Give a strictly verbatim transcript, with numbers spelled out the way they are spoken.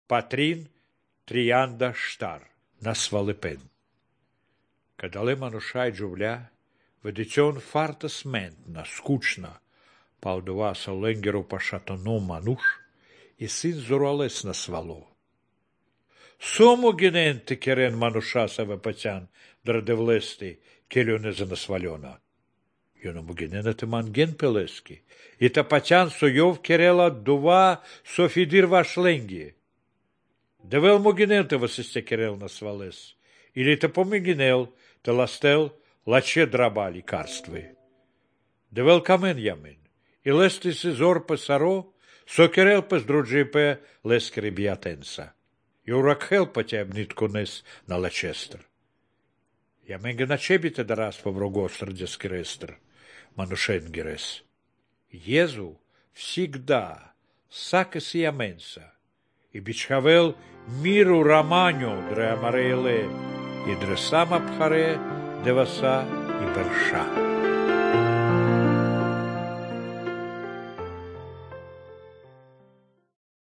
Патрин Трианда Штар, на свалипен. Кадале манушай джувля, ведицион фарта сментна, скучна, паудуваса ленгеру пашатону мануш, и сын зуралес на свало. Сому гененте керен манушаса вепатян, драдевлести, келюнеза на свалена. Йоному гененете манген пелески, и тапатян соев керела дува софидир вашленги. Девел могененте васисте керел на свалес, или те помигенел, те ластел, лаче драба лекарствы. Девел камен ямен, и лести сизор песаро, со керел пес друджипе лескери биатенса. И уракхел потеб ниткунес на лачестр. Яменге на чебите дарас поврогостр дескерестр, манушенгерес. Езу всегда сакес яменса, и бичхавел миру романю дре амарейле, и дре сам абхаре деваса и берша.